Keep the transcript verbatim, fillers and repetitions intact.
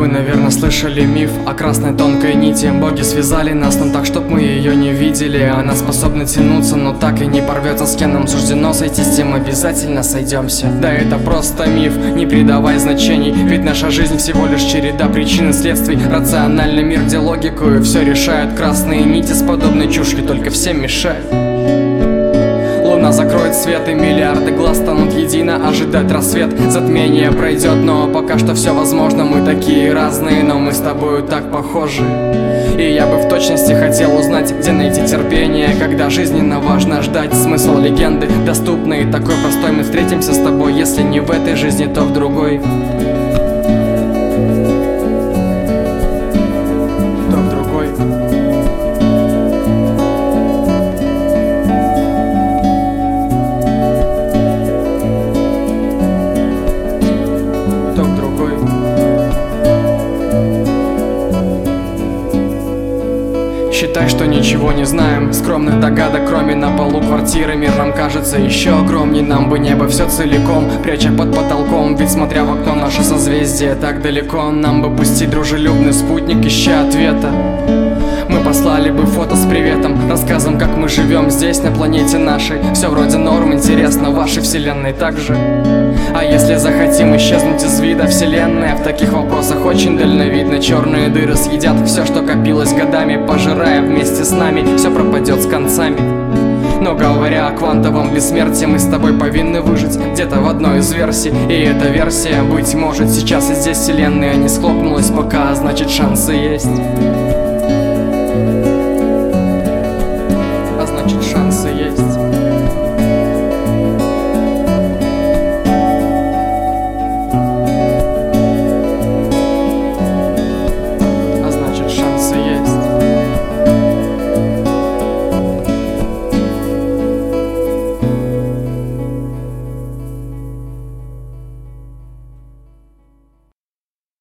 Вы, наверное, слышали миф о красной тонкой нити. Боги связали нас, но так, чтоб мы ее не видели. Она способна тянуться, но так и не порвется. С кем нам суждено сойти, с тем обязательно сойдемся. Да это просто миф, не придавай значений. Ведь наша жизнь всего лишь череда причин и следствий. Рациональный мир, где логику и все решают. Красные нити с подобной чушью только всем мешают. Луна закроет свет, и миллиарды глаз станут едино ожидать рассвет. Затмение пройдет, но пока что все возможно. Мы такие разные, но мы с тобою так похожи. И я бы в точности хотел узнать, где найти терпение, когда жизненно важно ждать. Смысл легенды доступный и такой простой. Мы встретимся с тобой, если не в этой жизни, то в другой. То в другой. Считай, что ничего не знаем. Скромных догадок, кроме на полу квартиры. Мир нам кажется еще огромней. Нам бы небо все целиком, пряча под потолком. Ведь смотря в окно, наше созвездие так далеко. Нам бы пустить дружелюбный спутник, ища ответа. Мы послали бы фото с приветом, рассказом, как мы живем здесь, на планете нашей. Все вроде норм, интересно, в вашей вселенной также. А если захотим исчезнуть из вида, вселенная в таких вопросах очень дальновидна. Черные дыры съедят все, что копилось годами, пожирая вместе с нами, все пропадет с концами. Но говоря о квантовом бессмертии, мы с тобой повинны выжить где-то в одной из версий. И эта версия, быть может, сейчас и здесь вселенная не схлопнулась пока, а значит шансы есть.